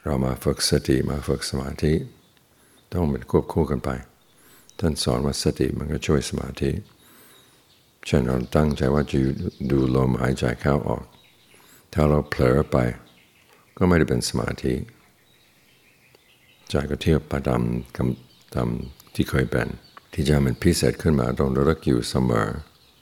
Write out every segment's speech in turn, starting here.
เรามาฝึกสติมาฝึกสมาธิต้องเป็นควบคู่กันไปท่านสอนว่าสติมันก็ช่วยสมาธิเช่นเราตั้งใจว่าจะดูลมหายใจเข้าออกถ้าเราเผลอไปก็ไม่ได้เป็นสมาธิใจก็เที่ยวไปตามที่เคยเป็นที่จะมันพิเศษขึ้นมาต้องระลึกอยู่เสมอ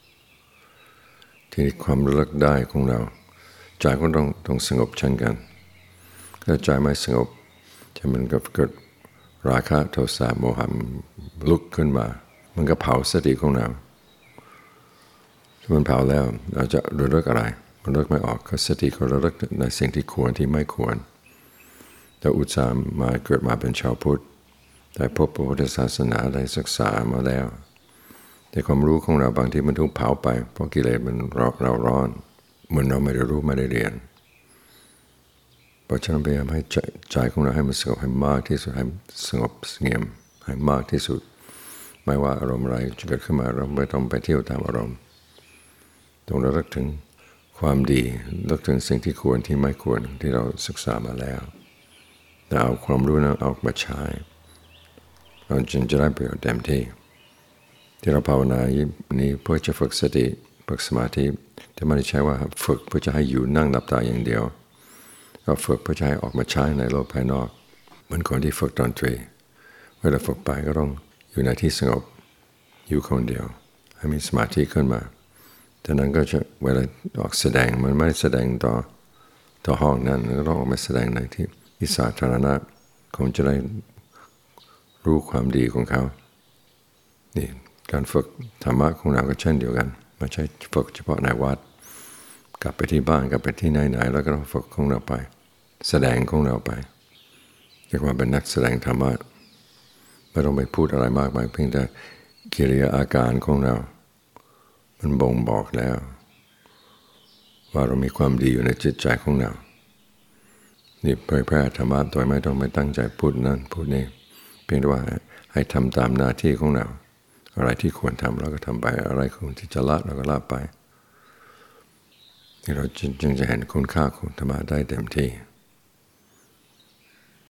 ที่ความระลึกได้ของเราใจก็ต้องสงบเช่นกันถ้าใจไม่สงบจะมันก็เกิดราคะโทสะโมหะลุกขึ้นมามันก็เผาสติของเราถ้ามันเผาแล้วเราจะระลึกอะไรมันระลึกไม่ออกก็สติก็ระลึกในสิ่งที่ควรที่ไม่ควรแต่อุตส่าห์มาเกิดมาเป็นชาวพุทธได้พบพระพุทธศาสนาได้ศึกษามาแล้วแต่ความรู้ของเราบางทีมันถูกเผาไปเพราะกิเลสมันเราร้อนเหมือนเราไม่ได้รู้ไม่ได้เรียนเพราะฉะนั้นพยายามให้ใจของเราให้มันสงบให้มากที่สุดให้สงบเงียบให้มากที่สุดไม่ว่าอารมณ์อะไรจะเกิดขึ้นมาเราไม่ต้องไปเที่ยวตามอารมณ์ต้องระลึกถึงความดีระลึกถึงสิ่งที่ควรที่ไม่ควรที่เราศึกษามาแล้วแต่เอาความรู้นั้นเอามาใช้เราจึงจะได้ประโยชน์เต็มที่ที่เราภาวนานี้เพื่อจะฝึกสติฝึกสมาธิแต่ไม่ได้ใช้ว่าฝึกเพื่อจะให้อยู่นั่งหลับตาอย่างเดียวก็ฝึกเพื่อจะให้ออกมาใช้ในโลกภายนอกเหมือนคนที่ฝึกดนตรีเวลาฝึกไปก็ต้องอยู่ในที่สงบอยู่คนเดียวให้มีสมาธิขึ้นมาจากนั้นก็จะเวลาออกแสดงมันไม่แสดงต่อห้องนั้นก็ต้องออกมาแสดงในที่สาธารณะคงจะได้รู้ความดีของเขานี่การฝึกธรรมะของเราก็เช่นเดียวกันไม่ใช่ฝึกเฉพาะในวัดกลับไปที่บ้านกลับไปที่ไหนๆแล้วก็ต้องฝึกของเราไปแสดงของเราไปเรียกว่าเป็นนักแสดงธรรมะไม่ต้องไปพูดอะไรมากมายเพียงแต่กิริยาอาการของเรามันบ่งบอกแล้วว่าเรามีความดีอยู่ในจิตใจของเรานี่เผยแพร่ธรรมะโดยไม่ต้องไปตั้งใจพูดนั่นพูดนี่เพียงแต่ว่าให้ทำตามหน้าที่ของเราอะไรที่ควรทำเราก็ทำไปอะไรควรที่จะละเราก็ละไปนี่เราจึงจะเห็นคุณค่าของธรรมะได้เต็มที่